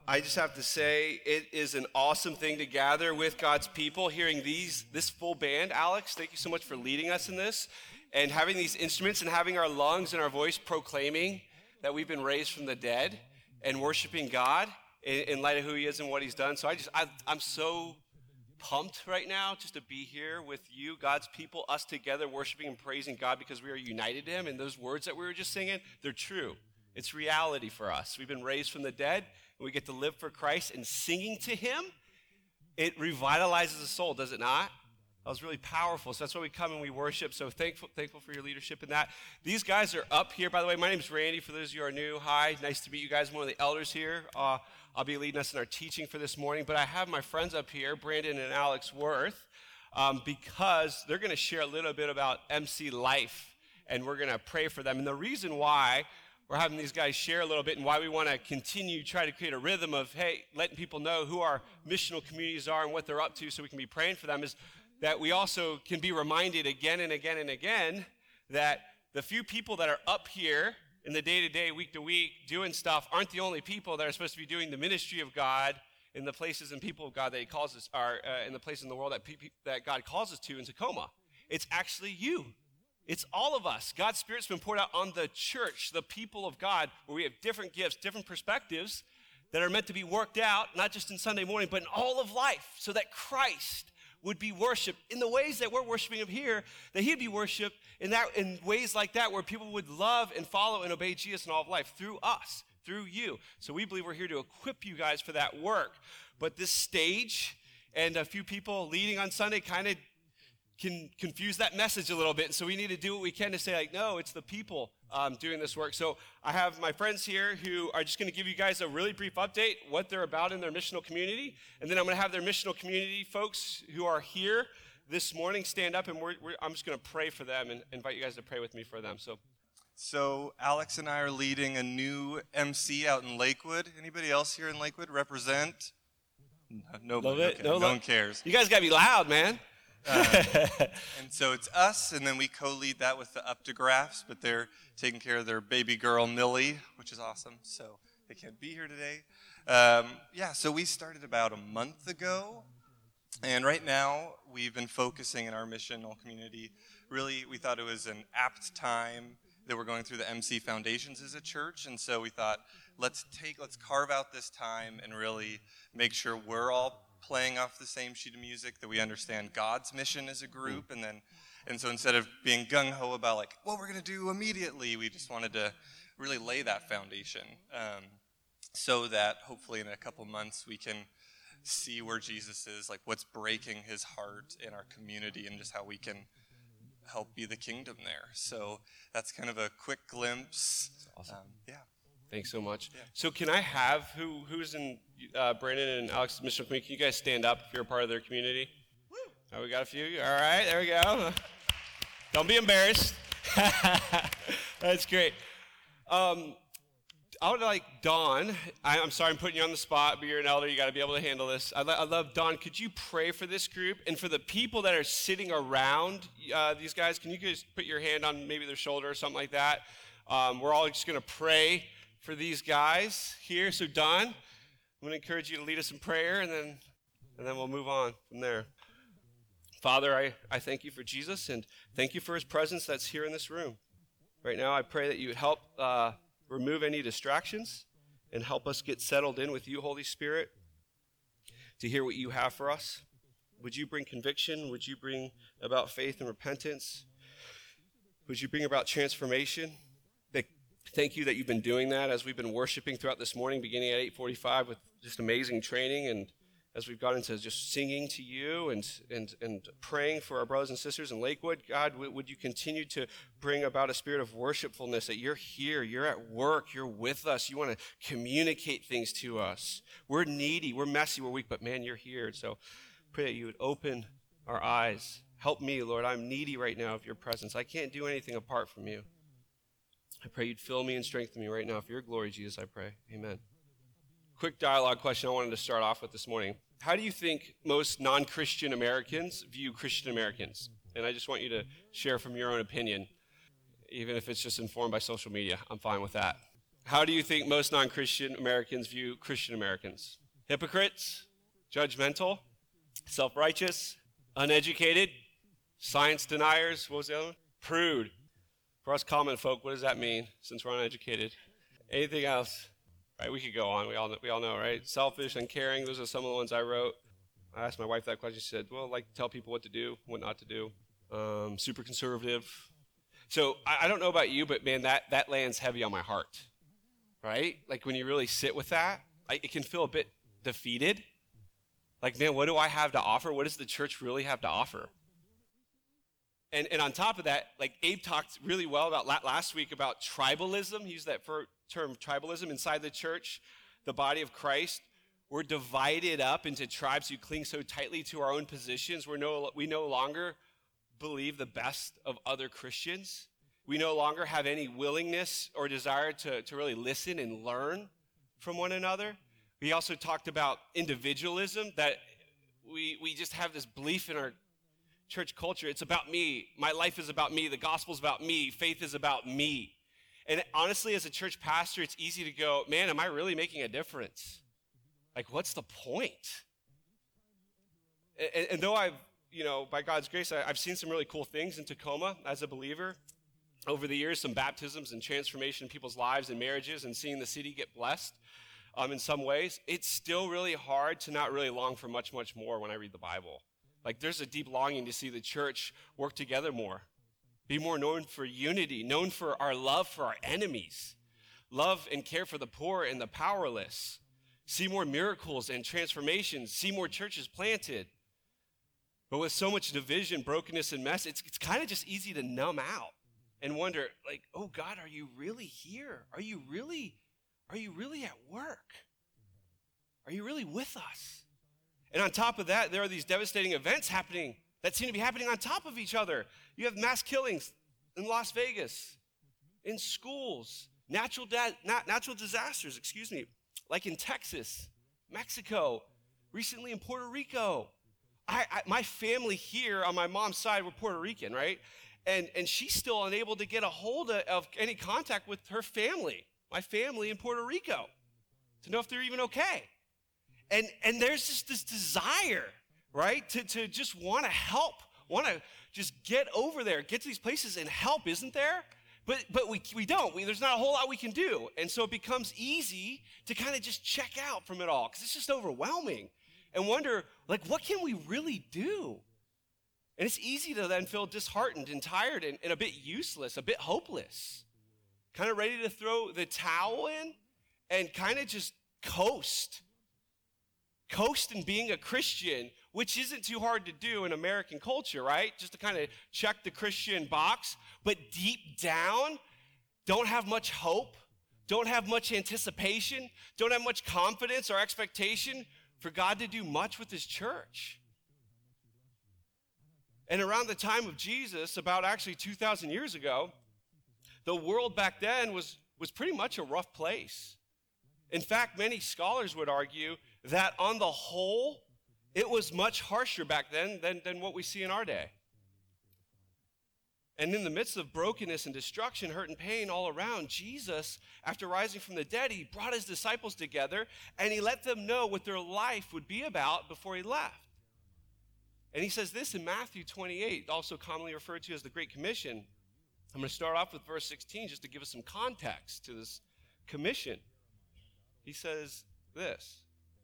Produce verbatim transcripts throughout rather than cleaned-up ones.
I just have to say it is an awesome thing to gather with God's people, hearing these this full band. Alex, thank you so much for leading us in this, and having these instruments and having our lungs and our voice proclaiming that we've been raised from the dead and worshiping God in, in light of who he is and what he's done. So I just, I, I'm so pumped right now just to be here with you, God's people, us together worshiping and praising God because we are united to him. And those words that we were just singing, they're true. It's reality for us. We've been raised from the dead, and we get to live for Christ, and singing to him, it revitalizes the soul, does it not? That was really powerful. So that's why we come and we worship. So thankful thankful for your leadership in that. These guys are up here. By the way, my name is Randy. For those of you who are new, hi. Nice to meet you guys. I'm one of the elders here. Uh, I'll be leading us in our teaching for this morning. But I have my friends up here, Brandon and Alex Worth, um, because they're going to share a little bit about M C life, and we're going to pray for them. And the reason why we're having these guys share a little bit and why we want to continue try to create a rhythm of, hey, letting people know who our missional communities are and what they're up to so we can be praying for them is that we also can be reminded again and again and again that the few people that are up here in the day-to-day, week-to-week, doing stuff aren't the only people that are supposed to be doing the ministry of God in the places and people of God that he calls us, are uh, in the places in the world that, pe- that God calls us to in Tacoma. It's actually you. It's all of us. God's Spirit's been poured out on the church, the people of God, where we have different gifts, different perspectives that are meant to be worked out, not just in Sunday morning, but in all of life, so that Christ would be worshiped in the ways that we're worshiping him here, that he'd be worshiped in that in ways like that where people would love and follow and obey Jesus in all of life through us, through you. So we believe we're here to equip you guys for that work. But this stage and a few people leading on Sunday kind of can confuse that message a little bit. And so we need to do what we can to say, like, no, it's the people um, doing this work. So I have my friends here who are just going to give you guys a really brief update, what they're about in their missional community. And then I'm going to have their missional community folks who are here this morning stand up, and we're, we're, I'm just going to pray for them and invite you guys to pray with me for them. So, so Alex and I are leading a new M C out in Lakewood. Anybody else here in Lakewood represent? No, nobody. Love it. Okay. No, no love. one cares. You guys got to be loud, man. uh, and so it's us, and then we co-lead that with the Uptographs, but they're taking care of their baby girl, Millie, which is awesome, so they can't be here today. Um, yeah, so we started about a month ago, and right now we've been focusing in our missional community. Really, we thought it was an apt time that we're going through the M C Foundations as a church, and so we thought, let's take, let's carve out this time and really make sure we're all playing off the same sheet of music, that we understand God's mission as a group, and then, and so instead of being gung-ho about like, what we're going to do immediately, we just wanted to really lay that foundation, um, so that hopefully in a couple months we can see where Jesus is, like what's breaking his heart in our community, and just how we can help be the kingdom there. So that's kind of a quick glimpse. That's awesome. Um, yeah. Thanks so much. Yeah. So can I have, who who's in uh, Brandon and Alex's missional community, can you guys stand up if you're a part of their community? Woo. Oh, we got a few? All right, there we go. Don't be embarrassed. That's great. Um, I would like Dawn. I, I'm sorry I'm putting you on the spot, but you're an elder. You got to be able to handle this. I, I love Dawn. Could you pray for this group? And for the people that are sitting around uh, these guys, can you guys put your hand on maybe their shoulder or something like that? Um, we're all just going to pray for these guys here. So Don, I'm going to encourage you to lead us in prayer, and then and then we'll move on from there. Father, I, I thank you for Jesus, and thank you for his presence that's here in this room. Right now, I pray that you would help uh, remove any distractions and help us get settled in with you, Holy Spirit, to hear what you have for us. Would you bring conviction? Would you bring about faith and repentance? Would you bring about transformation? Thank you that you've been doing that as we've been worshiping throughout this morning, beginning at eight forty-five with just amazing training, and as we've got into just singing to you and and and praying for our brothers and sisters in Lakewood. God, w- would you continue to bring about a spirit of worshipfulness, that you're here, you're at work, you're with us, you want to communicate things to us. We're needy, we're messy, we're weak, but man, you're here. So pray that you would open our eyes. Help me, Lord. I'm needy right now of your presence. I can't do anything apart from you. I pray you'd fill me and strengthen me right now. For your glory, Jesus, I pray. Amen. Quick dialogue question I wanted to start off with this morning. How do you think most non-Christian Americans view Christian Americans? And I just want you to share from your own opinion, even if it's just informed by social media. I'm fine with that. How do you think most non-Christian Americans view Christian Americans? Hypocrites, judgmental, self-righteous, uneducated, science deniers, what was the other one? Prude. For us common folk, what does that mean since we're uneducated? Anything else? Right, we could go on. We all know, we all know, right? Selfish, uncaring, those are some of the ones I wrote. I asked my wife that question. She said, well, like tell people what to do, what not to do. Um, super conservative. So I, I don't know about you, but man, that, that lands heavy on my heart, right? Like when you really sit with that, I, it can feel a bit defeated. Like, man, what do I have to offer? What does the church really have to offer? And and on top of that, like Abe talked really well about last week about tribalism. He used that term tribalism inside the church, the body of Christ. We're divided up into tribes who cling so tightly to our own positions. We're no, we no longer believe the best of other Christians. We no longer have any willingness or desire to, to really listen and learn from one another. We also talked about individualism, that we, we just have this belief in our church culture. It's about me. My life is about me. The gospel's about me. Faith is about me. And honestly, as a church pastor, it's easy to go, man, am I really making a difference? Like, what's the point? And, and though I've, you know, by God's grace, I, I've seen some really cool things in Tacoma as a believer over the years, some baptisms and transformation in people's lives and marriages, and seeing the city get blessed um, in some ways, it's still really hard to not really long for much, much more when I read the Bible. Like, there's a deep longing to see the church work together more, be more known for unity, known for our love for our enemies, love and care for the poor and the powerless, see more miracles and transformations, see more churches planted. But with so much division, brokenness, and mess, it's, it's kind of just easy to numb out and wonder, like, oh God, are you really here? Are you really, are you really at work? Are you really with us? And on top of that, there are these devastating events happening that seem to be happening on top of each other. You have mass killings in Las Vegas, in schools, natural, da- nat- natural disasters, excuse me, like in Texas, Mexico, recently in Puerto Rico. I, I, my family here on my mom's side, we're Puerto Rican, right? And, and she's still unable to get a hold of, of any contact with her family, my family in Puerto Rico, to know if they're even okay. And, and there's just this desire, right, to, to just want to help, want to just get over there, get to these places and help, isn't there? But but we we don't. We, there's not a whole lot we can do. And so it becomes easy to kind of just check out from it all because it's just overwhelming and wonder, like, what can we really do? And it's easy to then feel disheartened and tired and, and a bit useless, a bit hopeless, kind of ready to throw the towel in and kind of just coast. Coast in being a Christian, which isn't too hard to do in American culture, right? Just to kind of check the Christian box, but deep down, don't have much hope, don't have much anticipation, don't have much confidence or expectation for God to do much with his church. And around the time of Jesus, about actually two thousand years ago, the world back then was, was pretty much a rough place. In fact, many scholars would argue that on the whole, it was much harsher back then than, than what we see in our day. And in the midst of brokenness and destruction, hurt and pain all around, Jesus, after rising from the dead, he brought his disciples together and he let them know what their life would be about before he left. And he says this in Matthew twenty-eight, also commonly referred to as the Great Commission. I'm going to start off with verse sixteen just to give us some context to this commission. He says this.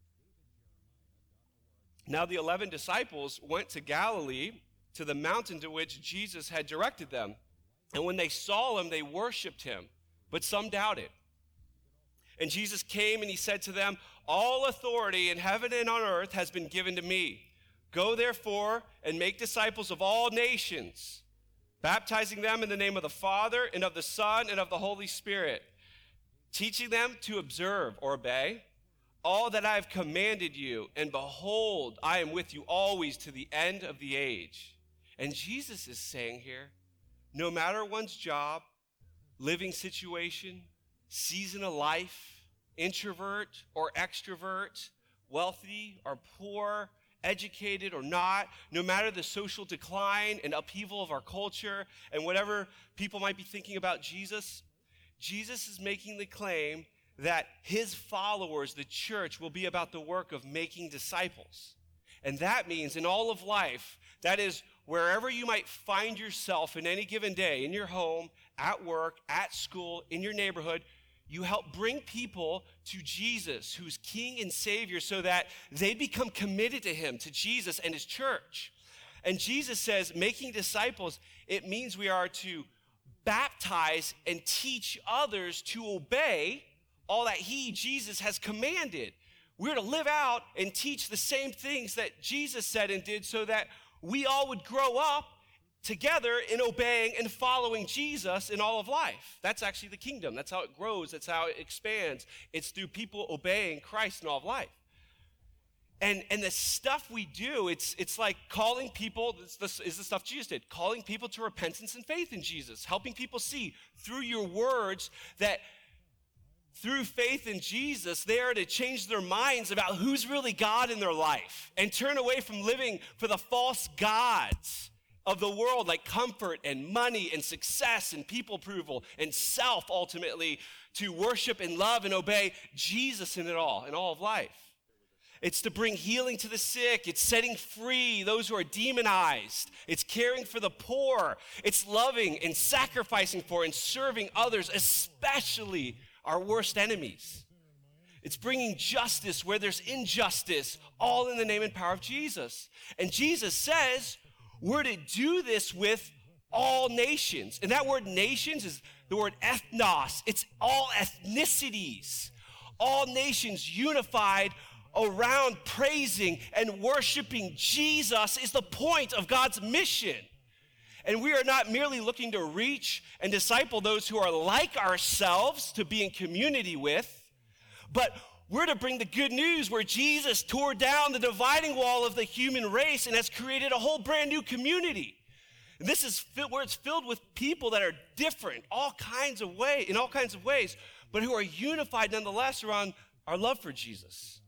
Now the eleven disciples went to Galilee, to the mountain to which Jesus had directed them. And when they saw him, they worshiped him, but some doubted. And Jesus came and he said to them, all authority in heaven and on earth has been given to me. Go therefore and make disciples of all nations, baptizing them in the name of the Father and of the Son and of the Holy Spirit, teaching them to observe or obey all that I have commanded you, and behold, I am with you always to the end of the age. And Jesus is saying here, no matter one's job, living situation, season of life, introvert or extrovert, wealthy or poor, educated or not, no matter the social decline and upheaval of our culture and whatever people might be thinking about Jesus, Jesus is making the claim that his followers, the church, will be about the work of making disciples. And that means in all of life, that is, wherever you might find yourself in any given day, in your home, at work, at school, in your neighborhood, you help bring people to Jesus, who's King and Savior, so that they become committed to him, to Jesus and his church. And Jesus says, making disciples, it means we are to baptize and teach others to obey all that he, Jesus, has commanded. We're to live out and teach the same things that Jesus said and did so that we all would grow up together in obeying and following Jesus in all of life. That's actually the kingdom. That's how it grows. That's how it expands. It's through people obeying Christ in all of life. And, and the stuff we do, it's, it's like calling people, this, this is the stuff Jesus did, calling people to repentance and faith in Jesus, helping people see through your words that through faith in Jesus, they are to change their minds about who's really God in their life and turn away from living for the false gods of the world, like comfort and money and success and people approval and self, ultimately, to worship and love and obey Jesus in it all, in all of life. It's to bring healing to the sick. It's setting free those who are demonized. It's caring for the poor. It's loving and sacrificing for and serving others, especially our worst enemies. It's bringing justice where there's injustice, all in the name and power of Jesus. And Jesus says we're to do this with all nations. And that word nations is the word ethnos. It's all ethnicities. All nations unified around praising and worshiping Jesus is the point of God's mission. And we are not merely looking to reach and disciple those who are like ourselves to be in community with, but we're to bring the good news where Jesus tore down the dividing wall of the human race and has created a whole brand new community. And this is where it's filled with people that are different, all kinds of way, in all kinds of ways, but who are unified nonetheless around our love for Jesus.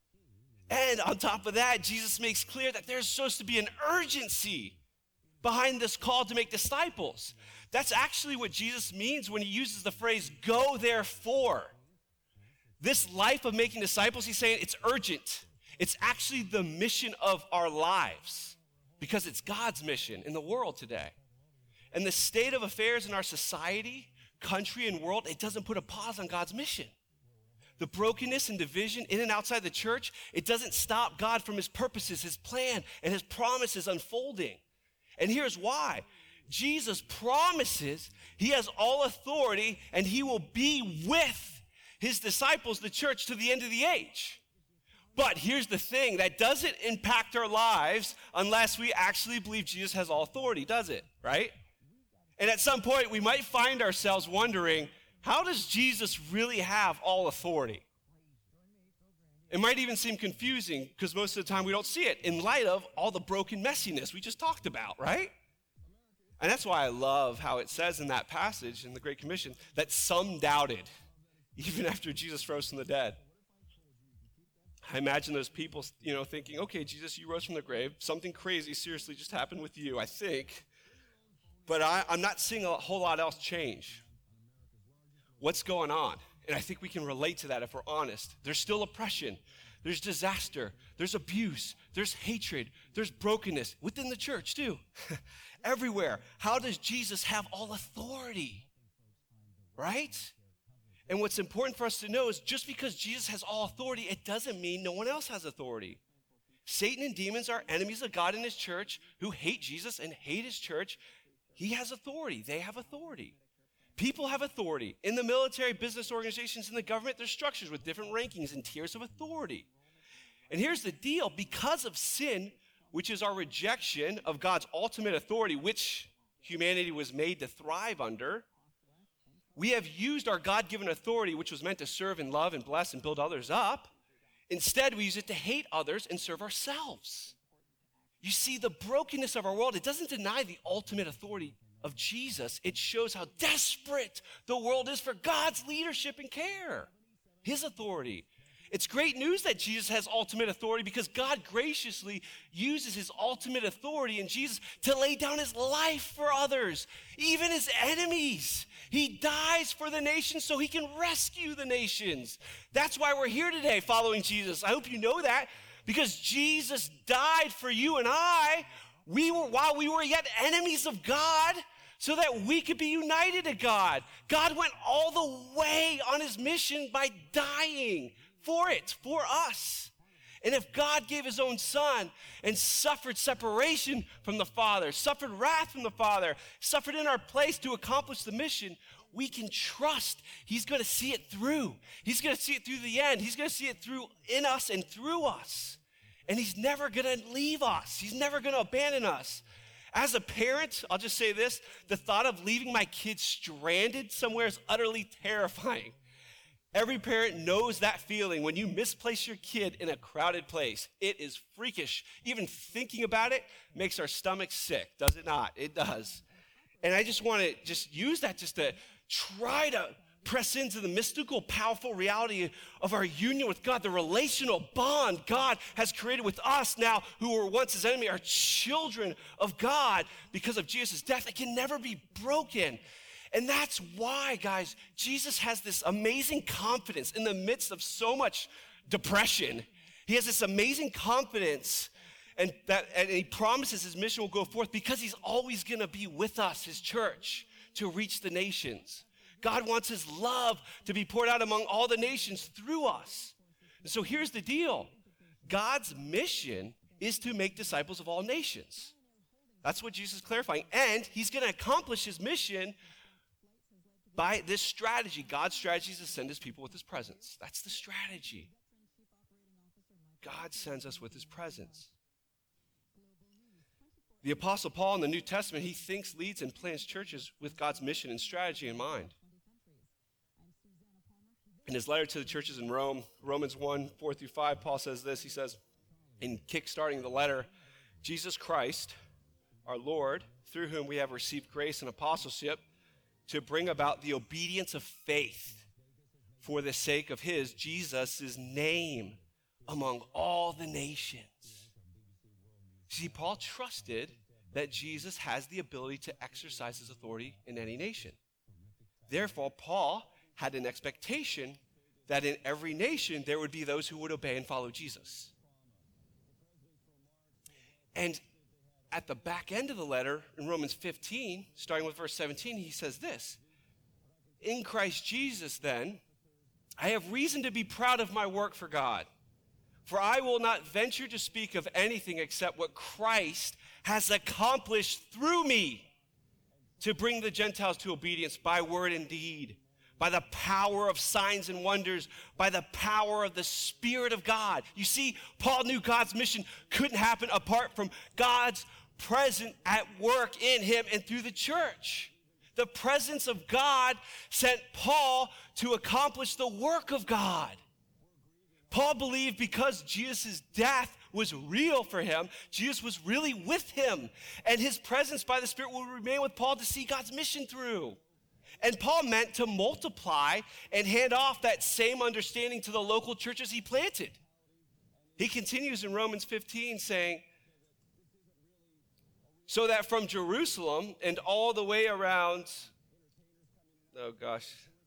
And on top of that, Jesus makes clear that there's supposed to be an urgency behind this call to make disciples. That's actually what Jesus means when he uses the phrase, go therefore. This life of making disciples, he's saying it's urgent. It's actually the mission of our lives because it's God's mission in the world today. And the state of affairs in our society, country, and world, it doesn't put a pause on God's mission. The brokenness and division in and outside the church, it doesn't stop God from his purposes, his plan, and his promises unfolding. And here's why. Jesus promises he has all authority and he will be with his disciples, the church, to the end of the age. But here's the thing, that doesn't impact our lives unless we actually believe Jesus has all authority, does it? Right? And at some point, we might find ourselves wondering, how does Jesus really have all authority? It might even seem confusing because most of the time we don't see it in light of all the broken messiness we just talked about, right? And that's why I love how it says in that passage in the Great Commission that some doubted, even after Jesus rose from the dead. I imagine those people, you know, thinking, okay, Jesus, you rose from the grave. Something crazy seriously just happened with you, I think. But I, I'm not seeing a whole lot else change. What's going on? And I think we can relate to that if we're honest. There's still oppression. There's disaster. There's abuse. There's hatred. There's brokenness within the church too. Everywhere. How does Jesus have all authority? Right? And what's important for us to know is just because Jesus has all authority, it doesn't mean no one else has authority. Satan and demons are enemies of God and his church who hate Jesus and hate his church. He has authority. They have authority. People have authority. In the military, business organizations, in the government, there's structures with different rankings and tiers of authority. And here's the deal. Because of sin, which is our rejection of God's ultimate authority, which humanity was made to thrive under, we have used our God-given authority, which was meant to serve and love and bless and build others up. Instead, we use it to hate others and serve ourselves. You see, the brokenness of our world, it doesn't deny the ultimate authority of Jesus. It shows how desperate the world is for God's leadership and care, his authority. It's great news that Jesus has ultimate authority because God graciously uses his ultimate authority in Jesus to lay down his life for others, even his enemies. He dies for the nations so he can rescue the nations. That's why we're here today following Jesus. I hope you know that because Jesus died for you and I we were, while we were yet enemies of God, so that we could be united to God. God went all the way on his mission by dying for it, for us. And if God gave his own son and suffered separation from the Father, suffered wrath from the Father, suffered in our place to accomplish the mission, we can trust he's going to see it through. He's going to see it through the end. He's going to see it through in us and through us. And he's never going to leave us. He's never going to abandon us. As a parent, I'll just say this, the thought of leaving my kids stranded somewhere is utterly terrifying. Every parent knows that feeling when you misplace your kid in a crowded place. It is freakish. Even thinking about it makes our stomachs sick, does it not? It does. And I just want to just use that just to try to press into the mystical, powerful reality of our union with God, the relational bond God has created with us now who were once his enemy, are children of God because of Jesus' death. It can never be broken. And that's why, guys, Jesus has this amazing confidence in the midst of so much depression. He has this amazing confidence and that and he promises his mission will go forth because he's always going to be with us, his church, to reach the nations. God wants his love to be poured out among all the nations through us. And so here's the deal. God's mission is to make disciples of all nations. That's what Jesus is clarifying. And he's going to accomplish his mission by this strategy. God's strategy is to send his people with his presence. That's the strategy. God sends us with his presence. The Apostle Paul in the New Testament, he thinks, leads, and plans churches with God's mission and strategy in mind. In his letter to the churches in Rome, Romans one, four through five, Paul says this. He says, in kickstarting the letter, Jesus Christ, our Lord, through whom we have received grace and apostleship, to bring about the obedience of faith for the sake of his, Jesus' name, among all the nations. See, Paul trusted that Jesus has the ability to exercise his authority in any nation. Therefore, Paul had an expectation that in every nation there would be those who would obey and follow Jesus. And at the back end of the letter, in Romans fifteen, starting with verse seventeen, he says this, in Christ Jesus, then, I have reason to be proud of my work for God. For I will not venture to speak of anything except what Christ has accomplished through me to bring the Gentiles to obedience by word and deed, by the power of signs and wonders, by the power of the Spirit of God. You see, Paul knew God's mission couldn't happen apart from God's presence at work in him and through the church. The presence of God sent Paul to accomplish the work of God. Paul believed because Jesus' death was real for him, Jesus was really with him, and his presence by the Spirit will remain with Paul to see God's mission through. And Paul meant to multiply and hand off that same understanding to the local churches he planted. He continues in Romans fifteen saying, so that from Jerusalem and all the way around, oh gosh,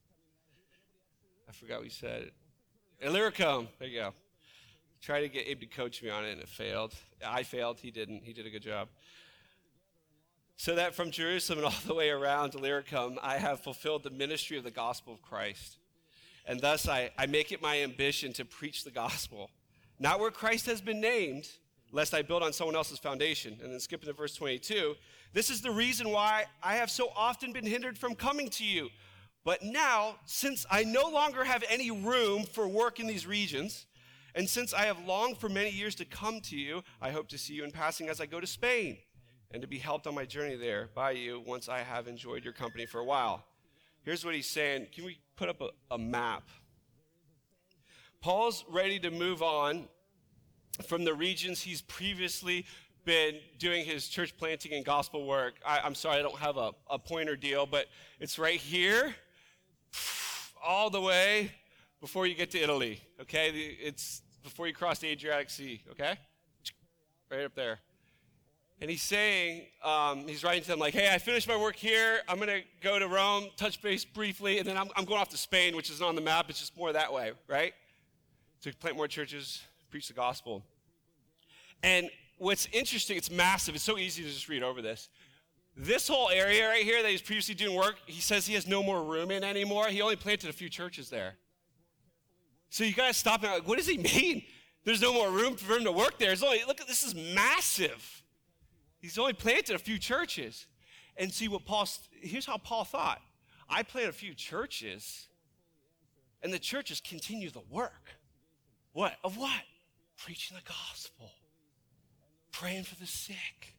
I forgot what he said. Illyricum, there you go. Tried to get Abe to coach me on it and it failed. I failed, he didn't. He did a good job. So that from Jerusalem and all the way around Illyricum, I have fulfilled the ministry of the gospel of Christ. And thus I, I make it my ambition to preach the gospel, not where Christ has been named, lest I build on someone else's foundation. And then skipping to verse twenty-two, this is the reason why I have so often been hindered from coming to you. But now, since I no longer have any room for work in these regions, and since I have longed for many years to come to you, I hope to see you in passing as I go to Spain, and to be helped on my journey there by you once I have enjoyed your company for a while. Here's what he's saying. Can we put up a, a map? Paul's ready to move on from the regions he's previously been doing his church planting and gospel work. I, I'm sorry, I don't have a, a pointer deal, but it's right here, all the way before you get to Italy, okay? It's before you cross the Adriatic Sea, okay? Right up there. And he's saying, um, he's writing to them like, hey, I finished my work here. I'm going to go to Rome, touch base briefly, and then I'm, I'm going off to Spain, which isn't on the map. It's just more that way, right? To plant more churches, preach the gospel. And what's interesting, it's massive. It's so easy to just read over this. This whole area right here that he's previously doing work, he says he has no more room in anymore. He only planted a few churches there. So you got to stop and like, what does he mean? There's no more room for him to work there. It's only, look, this is massive. He's only planted a few churches. And see what Paul, here's how Paul thought. I plant a few churches, and the churches continue the work. What? Of what? Preaching the gospel. Praying for the sick.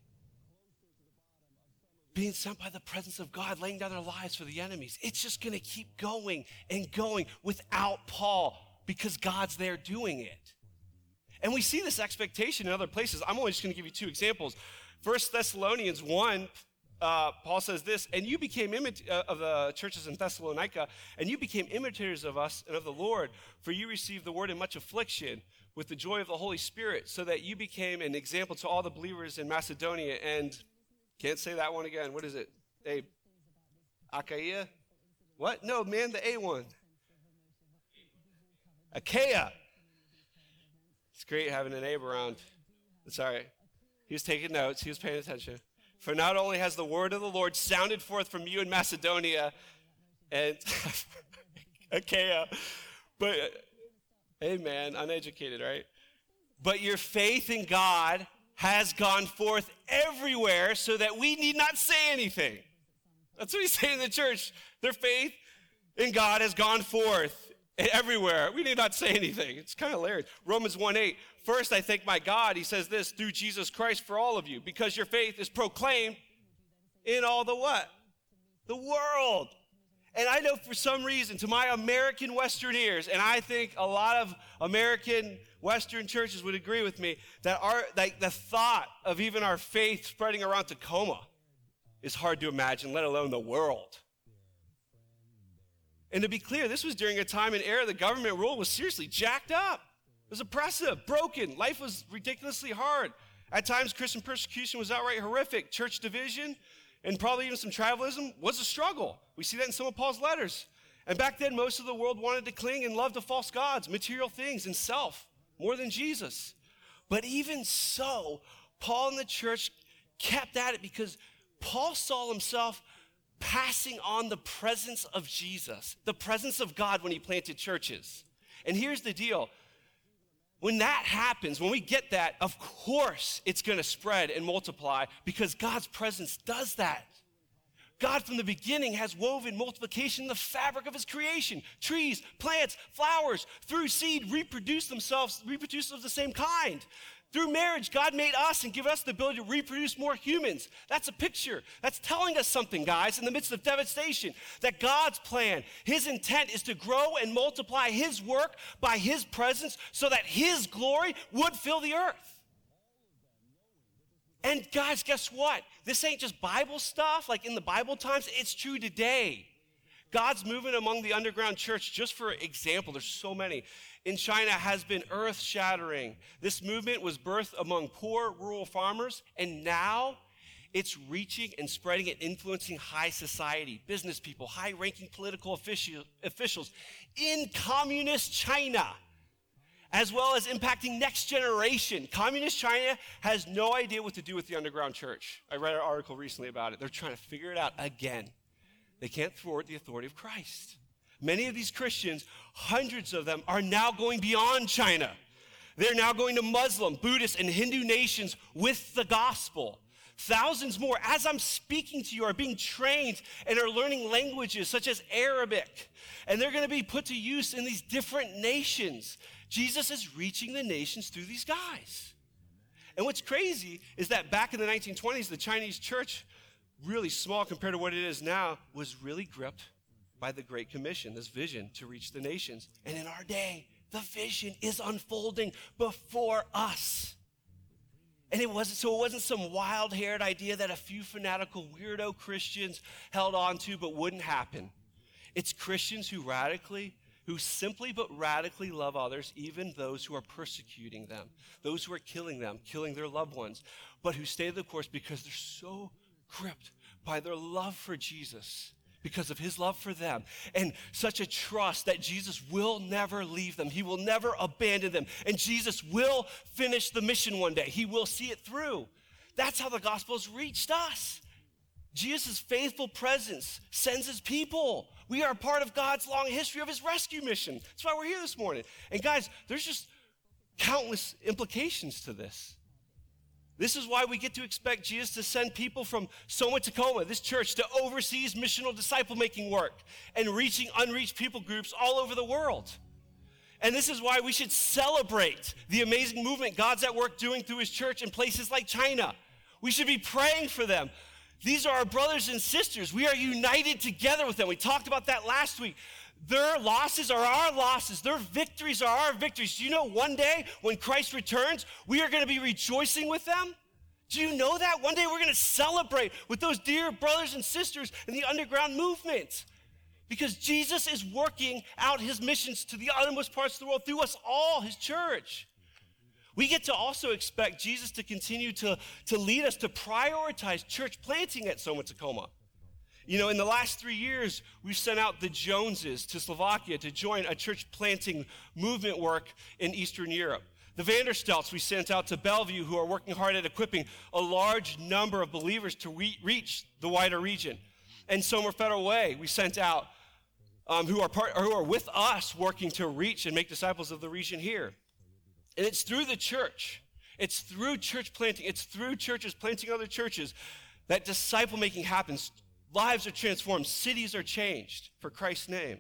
Being sent by the presence of God, laying down their lives for the enemies. It's just going to keep going and going without Paul because God's there doing it. And we see this expectation in other places. I'm only just going to give you two examples. First Thessalonians one, uh, Paul says this, and you became imit- uh, of the churches in Thessalonica, and you became imitators of us and of the Lord, for you received the word in much affliction with the joy of the Holy Spirit, so that you became an example to all the believers in Macedonia. And can't say that one again. What is it? A Achaia? What? No, man, the A one. Achaia. It's great having an Abe around. It's all right. He was taking notes. He was paying attention. For not only has the word of the Lord sounded forth from you in Macedonia and Achaia, but, hey man, uneducated, right? But your faith in God has gone forth everywhere so that we need not say anything. That's what he's saying in the church. Their faith in God has gone forth everywhere. We need not say anything. It's kind of hilarious. Romans one eight. First, I thank my God, he says this, through Jesus Christ for all of you, because your faith is proclaimed in all the what? The world. And I know for some reason, to my American Western ears, and I think a lot of American Western churches would agree with me, that our like the thought of even our faith spreading around Tacoma is hard to imagine, let alone the world. And to be clear, this was during a time and era the government rule was seriously jacked up. It was oppressive, broken. Life was ridiculously hard. At times, Christian persecution was outright horrific. Church division and probably even some tribalism was a struggle. We see that in some of Paul's letters. And back then, most of the world wanted to cling and love to false gods, material things, and self, more than Jesus. But even so, Paul and the church kept at it because Paul saw himself passing on the presence of Jesus, the presence of God when he planted churches. And here's the deal. When that happens, when we get that, of course it's going to spread and multiply because God's presence does that. God from the beginning has woven multiplication in the fabric of his creation. Trees, plants, flowers, through seed reproduce themselves, reproduce of the same kind. Through marriage, God made us and given us the ability to reproduce more humans. That's a picture. That's telling us something, guys, in the midst of devastation, that God's plan, his intent is to grow and multiply his work by his presence so that his glory would fill the earth. And guys, guess what? This ain't just Bible stuff like in the Bible times. It's true today. God's movement among the underground church, just for example, there's so many, in China has been earth-shattering. This movement was birthed among poor rural farmers, and now it's reaching and spreading and influencing high society, business people, high-ranking political official, officials in communist China, as well as impacting next generation. Communist China has no idea what to do with the underground church. I read an article recently about it. They're trying to figure it out again. They can't thwart the authority of Christ. Many of these Christians, hundreds of them, are now going beyond China. They're now going to Muslim, Buddhist, and Hindu nations with the gospel. Thousands more, as I'm speaking to you, are being trained and are learning languages such as Arabic. And they're going to be put to use in these different nations. Jesus is reaching the nations through these guys. And what's crazy is that back in the nineteen twenties, the Chinese church, really small compared to what it is now, was really gripped by the Great Commission, this vision to reach the nations. And in our day, the vision is unfolding before us. And it wasn't, so it wasn't some wild-haired idea that a few fanatical weirdo Christians held on to but wouldn't happen. It's Christians who radically who simply but radically love others, even those who are persecuting them, those who are killing them, killing their loved ones, but who stay the course because they're so gripped by their love for Jesus, because of his love for them, and such a trust that Jesus will never leave them. He will never abandon them, and Jesus will finish the mission one day. He will see it through. That's how the gospel has reached us. Jesus' faithful presence sends his people. We are part of God's long history of his rescue mission. That's why we're here this morning. And guys, there's just countless implications to this. This is why we get to expect Jesus to send people from Soma Tacoma, this church, to oversee missional disciple-making work and reaching unreached people groups all over the world. And this is why we should celebrate the amazing movement God's at work doing through his church in places like China. We should be praying for them. These are our brothers and sisters. We are united together with them. We talked about that last week. Their losses are our losses. Their victories are our victories. Do you know one day when Christ returns, we are going to be rejoicing with them? Do you know that? One day we're going to celebrate with those dear brothers and sisters in the underground movement, because Jesus is working out his missions to the uttermost parts of the world through us all, his church. We get to also expect Jesus to continue to, to lead us to prioritize church planting at Soma Tacoma. You know, in the last three years, we've sent out the Joneses to Slovakia to join a church planting movement work in Eastern Europe. The Vanderstelts we sent out to Bellevue, who are working hard at equipping a large number of believers to re- reach the wider region. And Somer Federal Way we sent out, um, who are part, or who are with us working to reach and make disciples of the region here. And it's through the church, it's through church planting, it's through churches planting other churches that disciple making happens. Lives are transformed, cities are changed for Christ's name.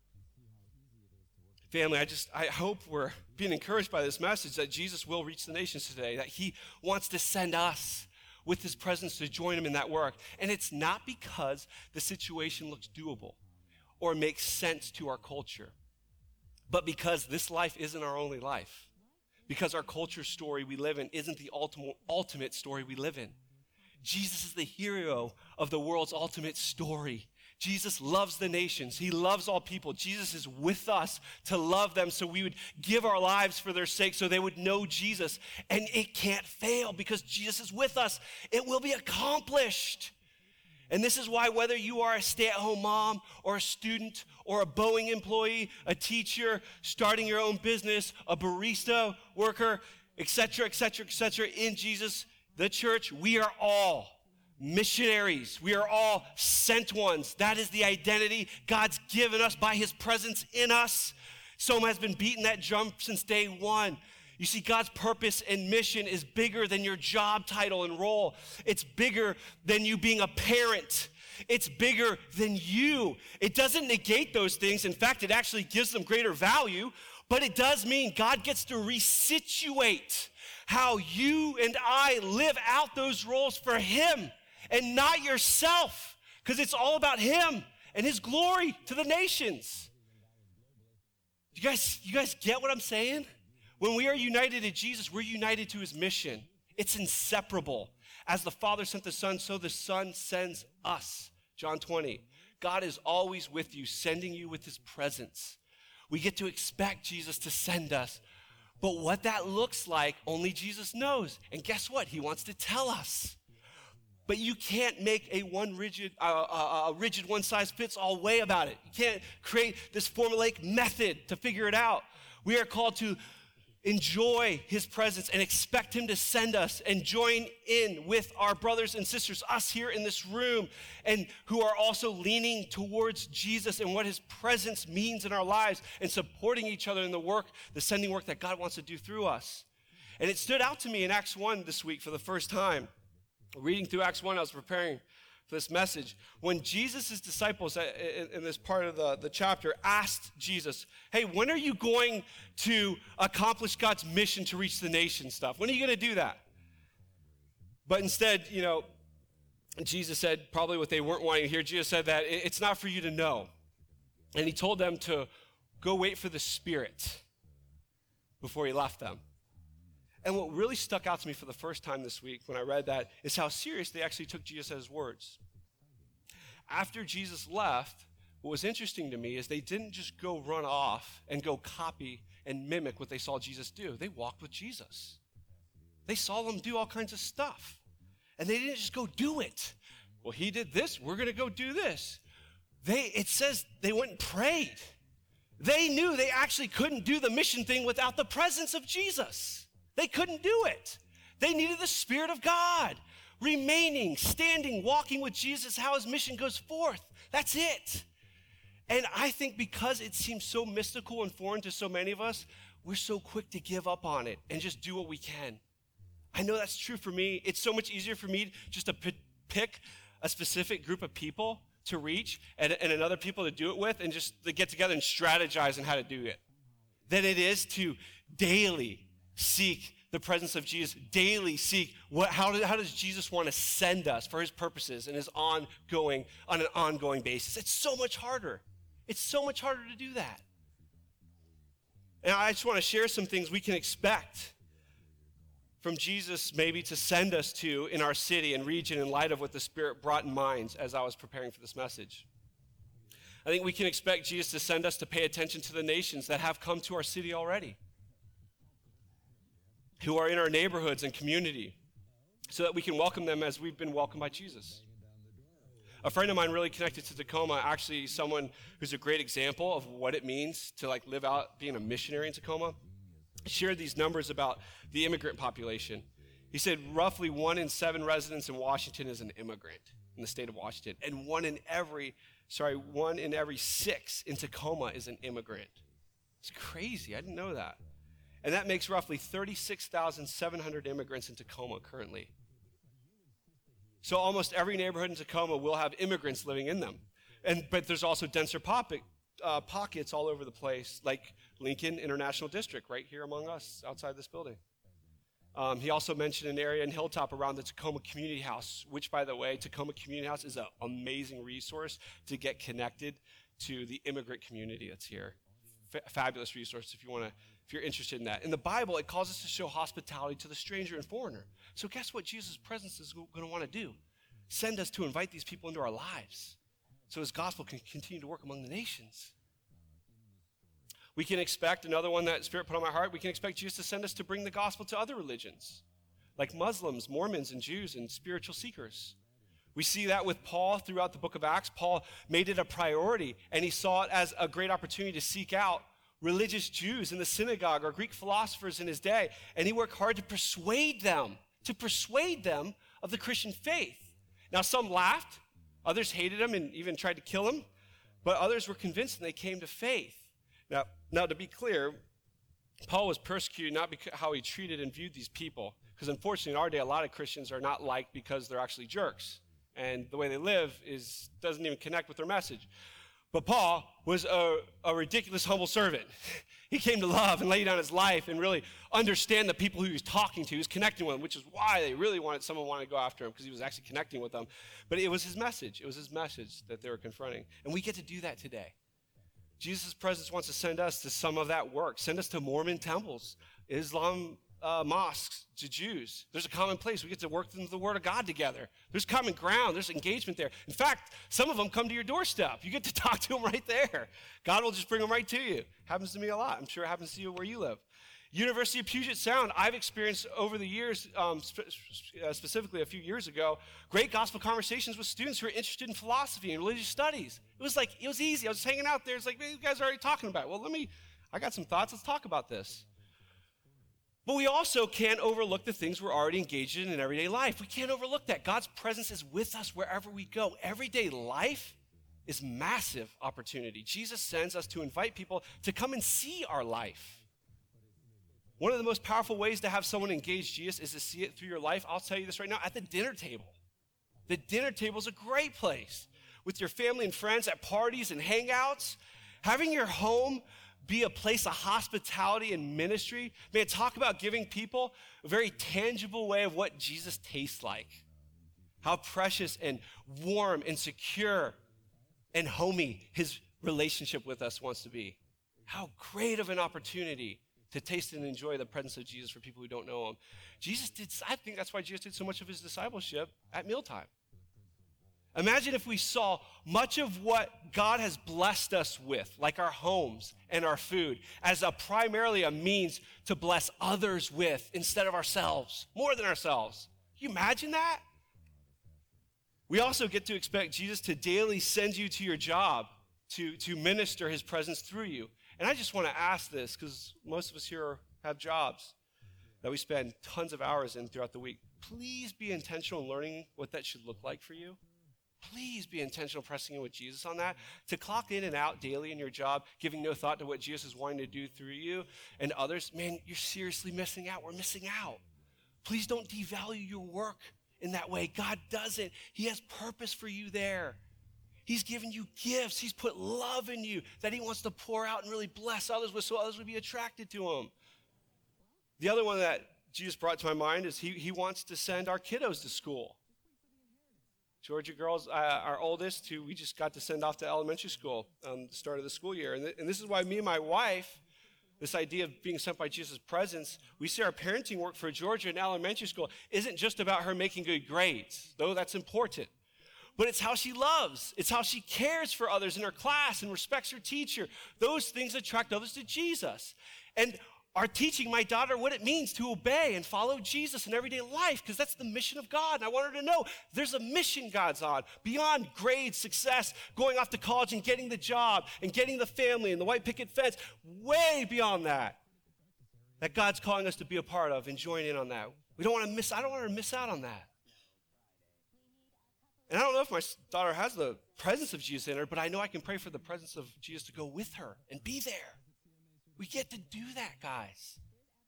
Family, I just, I hope we're being encouraged by this message that Jesus will reach the nations today, that he wants to send us with his presence to join him in that work. And it's not because the situation looks doable or makes sense to our culture, but because this life isn't our only life. Because our culture story we live in isn't the ultimate, ultimate story we live in. Jesus is the hero of the world's ultimate story. Jesus loves the nations. He loves all people. Jesus is with us to love them so we would give our lives for their sake so they would know Jesus. And it can't fail because Jesus is with us. It will be accomplished. And this is why whether you are a stay-at-home mom or a student or a Boeing employee, a teacher, starting your own business, a barista worker, et cetera, et cetera, et cetera, in Jesus, the church, we are all missionaries. We are all sent ones. That is the identity God's given us by his presence in us. Soma has been beating that drum since day one. You see, God's purpose and mission is bigger than your job title and role. It's bigger than you being a parent. It's bigger than you. It doesn't negate those things. In fact, it actually gives them greater value, but it does mean God gets to resituate how you and I live out those roles for him and not yourself, because it's all about him and his glory to the nations. You guys, you guys get what I'm saying? When we are united to Jesus, we're united to his mission. It's inseparable. As the Father sent the Son, so the Son sends us. John twenty. God is always with you, sending you with his presence. We get to expect Jesus to send us. But what that looks like, only Jesus knows. And guess what? He wants to tell us. But you can't make a one rigid, uh, a rigid one-size-fits-all way about it. You can't create this formulaic method to figure it out. We are called to enjoy his presence and expect him to send us and join in with our brothers and sisters, us here in this room, and who are also leaning towards Jesus and what his presence means in our lives and supporting each other in the work, the sending work that God wants to do through us. And it stood out to me in Acts one this week for the first time. Reading through Acts one, I was preparing for this message. When Jesus' disciples in this part of the, the chapter asked Jesus, hey, when are you going to accomplish God's mission to reach the nation stuff? When are you going to do that? But instead, you know, Jesus said probably what they weren't wanting to hear. Jesus said that it's not for you to know. And he told them to go wait for the Spirit before he left them. And what really stuck out to me for the first time this week when I read that is how serious they actually took Jesus at his words. After Jesus left, what was interesting to me is they didn't just go run off and go copy and mimic what they saw Jesus do. They walked with Jesus. They saw him do all kinds of stuff. And they didn't just go do it. Well, he did this, we're going to go do this. They, it says they went and prayed. They knew they actually couldn't do the mission thing without the presence of Jesus. They couldn't do it. They needed the Spirit of God, remaining, standing, walking with Jesus, how his mission goes forth. That's it. And I think because it seems so mystical and foreign to so many of us, we're so quick to give up on it and just do what we can. I know that's true for me. It's so much easier for me just to p- pick a specific group of people to reach and, and another people to do it with and just to get together and strategize on how to do it than it is to daily seek the presence of Jesus, daily seek what, how, do, how does Jesus want to send us for his purposes and his ongoing, on an ongoing basis. It's so much harder. It's so much harder to do that. And I just want to share some things we can expect from Jesus maybe to send us to in our city and region in light of what the Spirit brought in mind as I was preparing for this message. I think we can expect Jesus to send us to pay attention to the nations that have come to our city already, who are in our neighborhoods and community, so that we can welcome them as we've been welcomed by Jesus. A friend of mine really connected to Tacoma, actually someone who's a great example of what it means to like live out being a missionary in Tacoma, shared these numbers about the immigrant population. He said roughly one in seven residents in Washington is an immigrant in the state of Washington, and one in every, sorry, one in every six in Tacoma is an immigrant. It's crazy. I didn't know that. And that makes roughly thirty-six thousand seven hundred immigrants in Tacoma currently. So almost every neighborhood in Tacoma will have immigrants living in them. And but there's also denser pop- uh, pockets all over the place, like Lincoln International District, right here among us, outside this building. Um, he also mentioned an area in Hilltop around the Tacoma Community House, which, by the way, Tacoma Community House is an amazing resource to get connected to the immigrant community that's here. F- fabulous resource if you want to, if you're interested in that. In the Bible, it calls us to show hospitality to the stranger and foreigner. So guess what Jesus' presence is going to want to do? Send us to invite these people into our lives so his gospel can continue to work among the nations. We can expect, another one that Spirit put on my heart, we can expect Jesus to send us to bring the gospel to other religions, like Muslims, Mormons, and Jews, and spiritual seekers. We see that with Paul throughout the book of Acts. Paul made it a priority, and he saw it as a great opportunity to seek out religious Jews in the synagogue or Greek philosophers in his day, and he worked hard to persuade them, to persuade them of the Christian faith. Now, some laughed, others hated him and even tried to kill him, but others were convinced and they came to faith. Now, now to be clear, Paul was persecuted not because how he treated and viewed these people, because unfortunately in our day, a lot of Christians are not liked because they're actually jerks, and the way they live is doesn't even connect with their message. But Paul was a, a ridiculous humble servant. He came to love and lay down his life and really understand the people who he was talking to, he was connecting with them, which is why they really wanted, someone wanted to go after him, because he was actually connecting with them. But it was his message. It was his message that they were confronting. And we get to do that today. Jesus' presence wants to send us to some of that work. Send us to Mormon temples, Islam uh, mosques, to Jews. There's a common place. We get to work through the Word of God together. There's common ground. There's engagement there. In fact, some of them come to your doorstep. You get to talk to them right there. God will just bring them right to you. Happens to me a lot. I'm sure it happens to you where you live. University of Puget Sound, I've experienced over the years, um, spe- uh, specifically a few years ago, great gospel conversations with students who are interested in philosophy and religious studies. It was like, it was easy. I was just hanging out there. It's like, man, you guys are already talking about it. Well, let me, I got some thoughts. Let's talk about this. But we also can't overlook the things we're already engaged in in everyday life. We can't overlook that. God's presence is with us wherever we go. Everyday life is massive opportunity. Jesus sends us to invite people to come and see our life. One of the most powerful ways to have someone engage Jesus is to see it through your life. I'll tell you this right now, at the dinner table. The dinner table is a great place with your family and friends at parties and hangouts. Having your home be a place of hospitality and ministry. Man, talk about giving people a very tangible way of what Jesus tastes like. How precious and warm and secure and homey his relationship with us wants to be. How great of an opportunity to taste and enjoy the presence of Jesus for people who don't know him. Jesus did, I think that's why Jesus did so much of his discipleship at mealtime. Imagine if we saw much of what God has blessed us with, like our homes and our food, as a primarily a means to bless others with instead of ourselves, more than ourselves. Can you imagine that? We also get to expect Jesus to daily send you to your job to, to minister his presence through you. And I just want to ask this, because most of us here have jobs that we spend tons of hours in throughout the week. Please be intentional in learning what that should look like for you. Please be intentional pressing in with Jesus on that. To clock in and out daily in your job, giving no thought to what Jesus is wanting to do through you and others, man, you're seriously missing out. We're missing out. Please don't devalue your work in that way. God doesn't. He has purpose for you there. He's given you gifts. He's put love in you that he wants to pour out and really bless others with so others would be attracted to him. The other one that Jesus brought to my mind is he, he wants to send our kiddos to school. Georgia girls, uh, our oldest, who we just got to send off to elementary school um, the start of the school year. And, th- and this is why me and my wife, this idea of being sent by Jesus' presence, we see our parenting work for Georgia in elementary school isn't just about her making good grades, though that's important. But it's how she loves. It's how she cares for others in her class and respects her teacher. Those things attract others to Jesus. And are teaching my daughter what it means to obey and follow Jesus in everyday life, because that's the mission of God. And I want her to know there's a mission God's on beyond grades, success, going off to college and getting the job and getting the family and the white picket fence, way beyond that, that God's calling us to be a part of and join in on that. We don't want to miss, I don't want her to miss out on that. And I don't know if my daughter has the presence of Jesus in her, but I know I can pray for the presence of Jesus to go with her and be there. We get to do that, guys.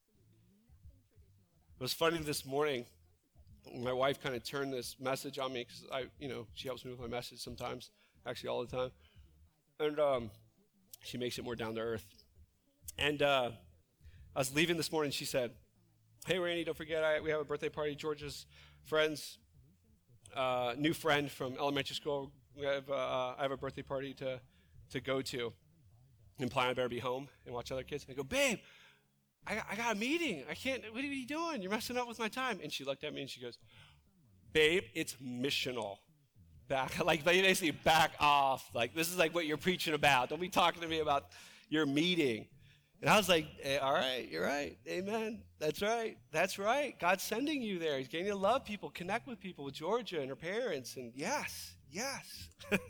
It was funny this morning. My wife kind of turned this message on me because I, you know, she helps me with my message sometimes, actually all the time. And um, she makes it more down to earth. And uh, I was leaving this morning. She said, "Hey, Randy, don't forget I, we have a birthday party. Georgia's friends, uh, new friend from elementary school. We have uh, I have a birthday party to to go to." Implying I better be home and watch other kids. And I go, "Babe, I got, I got a meeting. I can't, what are you doing? You're messing up with my time." And she looked at me and she goes, "Babe, it's missional. Back, like basically back off. Like this is like what you're preaching about. Don't be talking to me about your meeting." And I was like, hey, all right, you're right. Amen. That's right. That's right. God's sending you there. He's getting you to love people, connect with people, with Georgia and her parents. And yes, yes.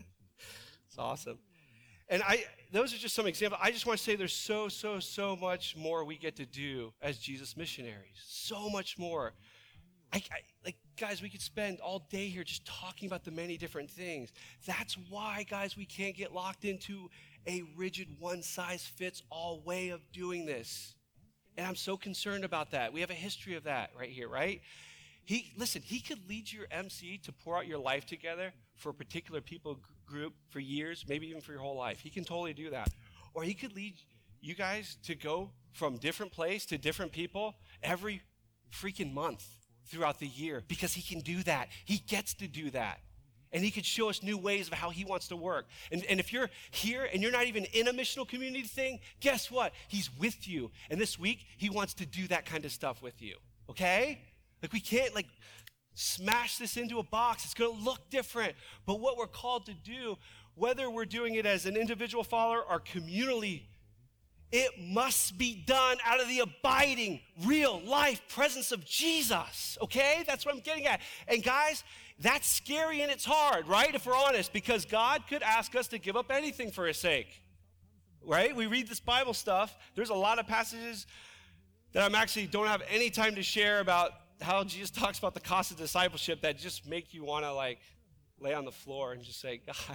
It's awesome. And I, those are just some examples. I just want to say there's so, so, so much more we get to do as Jesus missionaries. So much more. I, I, like, guys, we could spend all day here just talking about the many different things. That's why, guys, we can't get locked into a rigid one-size-fits-all way of doing this. And I'm so concerned about that. We have a history of that right here, right? He, listen, he could lead your M C to pour out your life together for a particular people group for years, maybe even for your whole life. He can totally do that. Or he could lead you guys to go from different place to different people every freaking month throughout the year, because he can do that. He gets to do that. And he could show us new ways of how he wants to work. And, and if you're here and you're not even in a missional community thing, guess what? He's with you. And this week, he wants to do that kind of stuff with you, okay? Like we can't like smash this into a box. It's going to look different. But what we're called to do, whether we're doing it as an individual follower or communally, it must be done out of the abiding, real life presence of Jesus, okay? That's what I'm getting at. And guys, that's scary and it's hard, right? If we're honest, because God could ask us to give up anything for his sake, right? We read this Bible stuff. There's a lot of passages that I'm actually don't have any time to share about how Jesus talks about the cost of discipleship that just make you want to like lay on the floor and just say, God,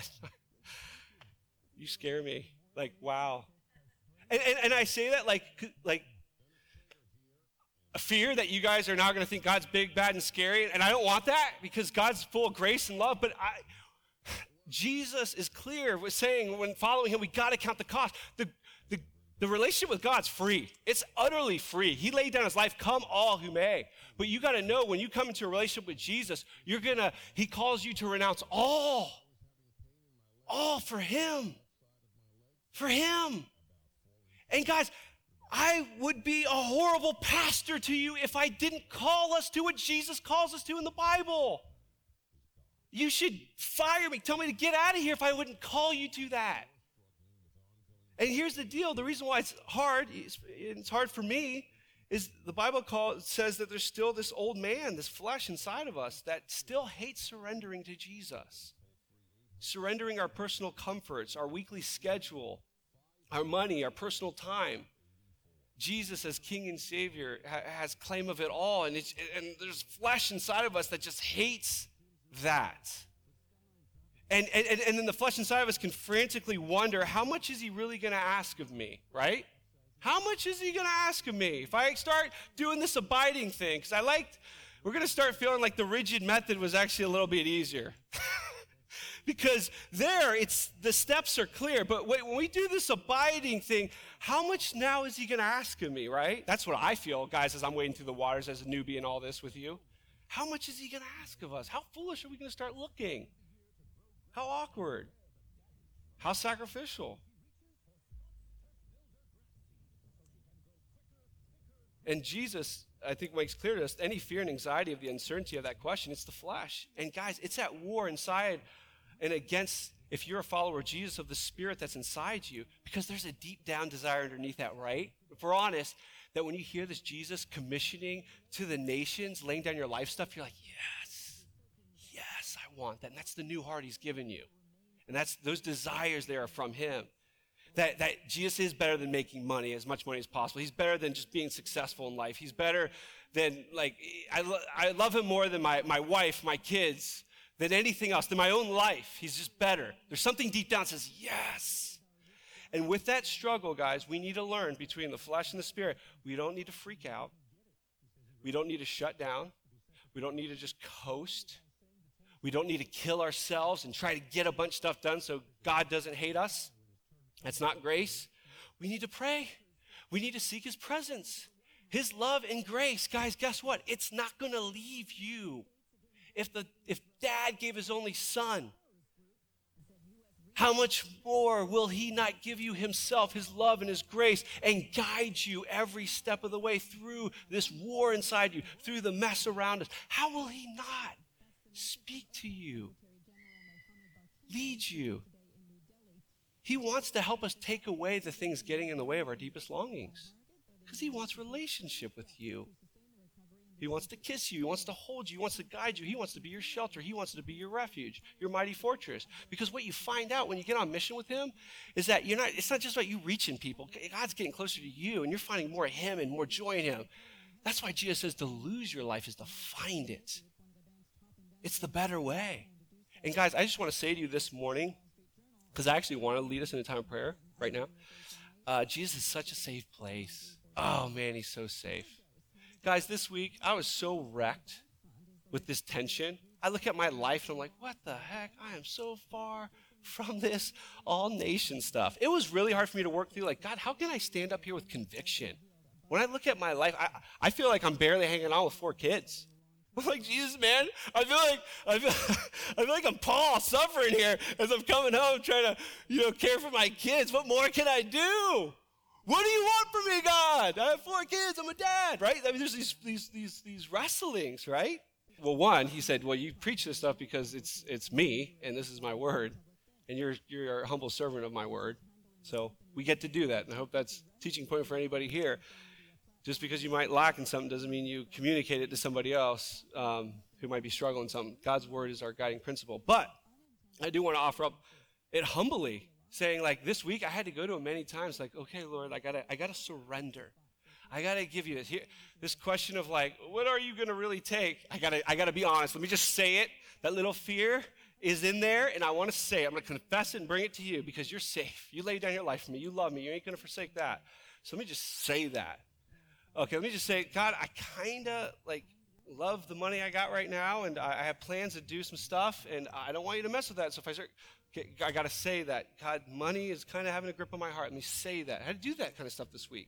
you scare me. Like, wow. And, and, and I say that like, like a fear that you guys are now going to think God's big, bad, and scary. And I don't want that, because God's full of grace and love. But I, Jesus is clear with saying when following him, we got to count the cost. The, the, the relationship with God's free. It's utterly free. He laid down his life, come all who may. But you got to know when you come into a relationship with Jesus, you're going to, he calls you to renounce all. All for him. For him. And guys, I would be a horrible pastor to you if I didn't call us to what Jesus calls us to in the Bible. You should fire me. Tell me to get out of here if I wouldn't call you to that. And here's the deal. The reason why it's hard, it's hard for me, is the Bible call, says that there's still this old man, this flesh inside of us that still hates surrendering to Jesus. Surrendering our personal comforts, our weekly schedule, our money, our personal time. Jesus as King and Savior ha- has claim of it all. And, it's, and there's flesh inside of us that just hates that. And, and, and then the flesh inside of us can frantically wonder, how much is he really going to ask of me, right? How much is he going to ask of me? If I start doing this abiding thing, because I liked, we're going to start feeling like the rigid method was actually a little bit easier. Because there, it's the steps are clear. But when we do this abiding thing, how much now is he going to ask of me, right? That's what I feel, guys, as I'm wading through the waters as a newbie and all this with you. How much is he going to ask of us? How foolish are we going to start looking? How awkward? How sacrificial? And Jesus, I think, makes clear to us any fear and anxiety of the uncertainty of that question, it's the flesh. And guys, it's at war inside and against, if you're a follower of Jesus, of the spirit that's inside you, because there's a deep down desire underneath that, right? If we're honest, that when you hear this Jesus commissioning to the nations, laying down your life stuff, you're like, yes, yes, I want that. And that's the new heart he's given you. And that's those desires there are from him. That, that Jesus is better than making money, as much money as possible. He's better than just being successful in life. He's better than, like, I, lo- I love him more than my, my wife, my kids, than anything else, than my own life. He's just better. There's something deep down that says, yes. And with that struggle, guys, we need to learn between the flesh and the spirit. We don't need to freak out. We don't need to shut down. We don't need to just coast. We don't need to kill ourselves and try to get a bunch of stuff done so God doesn't hate us. That's not grace. We need to pray. We need to seek his presence, his love and grace. Guys, guess what? It's not going to leave you. If the if dad gave his only son, how much more will he not give you himself, his love and his grace, and guide you every step of the way through this war inside you, through the mess around us? How will he not speak to you, lead you? He wants to help us take away the things getting in the way of our deepest longings, because he wants relationship with you. He wants to kiss you. He wants to hold you. He wants to guide you. He wants to be your shelter. He wants to be your refuge, your mighty fortress. Because what you find out when you get on mission with him is that you're not, it's not just about you reaching people. God's getting closer to you, and you're finding more of him and more joy in him. That's why Jesus says to lose your life is to find it. It's the better way. And guys, I just want to say to you this morning, because I actually want to lead us in a time of prayer right now. Uh, Jesus is such a safe place. Oh, man, he's so safe. Guys, this week, I was so wrecked with this tension. I look at my life, and I'm like, what the heck? I am so far from this all-nation stuff. It was really hard for me to work through, like, God, how can I stand up here with conviction? When I look at my life, I, I feel like I'm barely hanging on with four kids. I'm like, Jesus, man, I feel like I feel, I feel like I'm Paul suffering here as I'm coming home trying to, you know, care for my kids. What more can I do? What do you want from me, God? I have four kids. I'm a dad, right? I mean, there's these these these these wrestlings, right? Well, one, he said, well, you preach this stuff because it's it's me and this is my word, and you're you're a humble servant of my word. So we get to do that, and I hope that's a teaching point for anybody here. Just because you might lack in something doesn't mean you communicate it to somebody else um, who might be struggling something. God's word is our guiding principle. But I do want to offer up it humbly, saying, like, this week I had to go to him many times, like, okay, Lord, I gotta I gotta surrender. I gotta give you this here, this question of, like, what are you gonna really take? I gotta I gotta be honest. Let me just say it. That little fear is in there, and I want to say it. I'm gonna confess it and bring it to you because you're safe. You laid down your life for me. You love me. You ain't gonna forsake that. So let me just say that. Okay, let me just say, God, I kind of, like, love the money I got right now, and I, I have plans to do some stuff, and I don't want you to mess with that. So if I start, okay, I got to say that. God, money is kind of having a grip on my heart. Let me say that. I had to do that kind of stuff this week.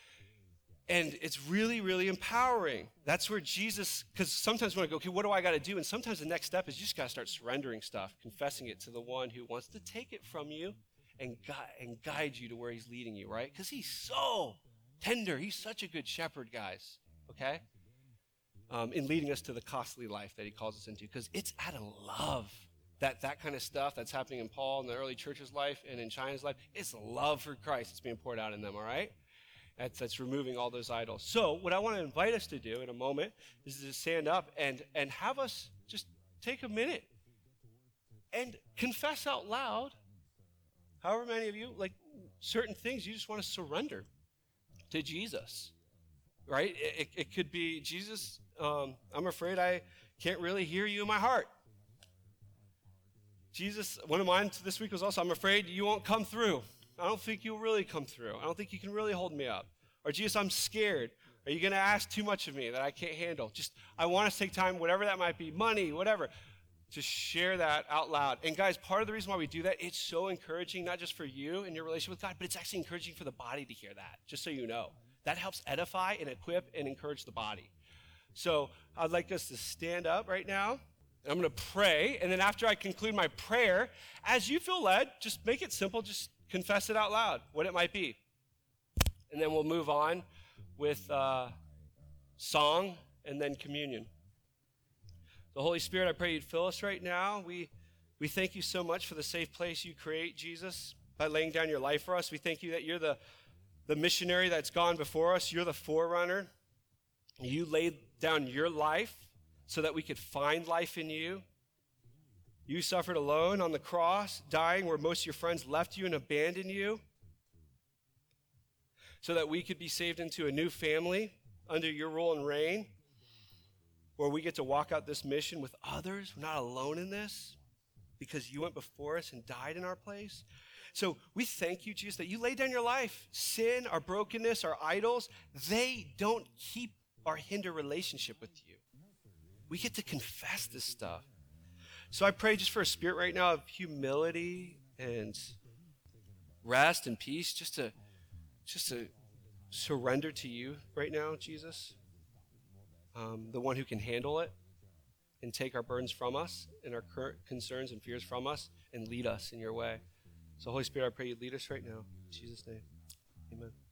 And it's really, really empowering. That's where Jesus, because sometimes when I go, okay, what do I got to do? And sometimes the next step is you just got to start surrendering stuff, confessing it to the one who wants to take it from you and, gu- and guide you to where he's leading you, right? Because he's so tender. He's such a good shepherd, guys, okay? um, in leading us to the costly life that he calls us into, because it's out of love. That, that kind of stuff that's happening in Paul and the early church's life and in China's life, it's love for Christ that's being poured out in them, all right? That's, that's removing all those idols. So what I want to invite us to do in a moment is to stand up and, and have us just take a minute and confess out loud, however many of you, like certain things you just want to surrender to Jesus, right? It, it could be, Jesus, um, I'm afraid I can't really hear you in my heart. Jesus, one of mine this week was also, I'm afraid you won't come through. I don't think you'll really come through. I don't think you can really hold me up. Or Jesus, I'm scared. Are you going to ask too much of me that I can't handle? Just, I want us to take time, whatever that might be, money, whatever, to share that out loud. And guys, part of the reason why we do that, it's so encouraging, not just for you and your relationship with God, but it's actually encouraging for the body to hear that, just so you know. That helps edify and equip and encourage the body. So I'd like us to stand up right now. I'm going to pray, and then after I conclude my prayer, as you feel led, just make it simple. Just confess it out loud, what it might be. And then we'll move on with uh, song and then communion. The Holy Spirit, I pray you'd fill us right now. We, we thank you so much for the safe place you create, Jesus, by laying down your life for us. We thank you that you're the, the missionary that's gone before us. You're the forerunner. You laid down your life so that we could find life in you. You suffered alone on the cross, dying where most of your friends left you and abandoned you, so that we could be saved into a new family under your rule and reign, where we get to walk out this mission with others. We're not alone in this because you went before us and died in our place. So we thank you, Jesus, that you laid down your life. Sin, our brokenness, our idols, they don't keep or hinder relationship with you. We get to confess this stuff. So I pray just for a spirit right now of humility and rest and peace, just to, just to surrender to you right now, Jesus, um, the one who can handle it and take our burdens from us and our current concerns and fears from us and lead us in your way. So Holy Spirit, I pray you lead us right now. In Jesus' name, amen.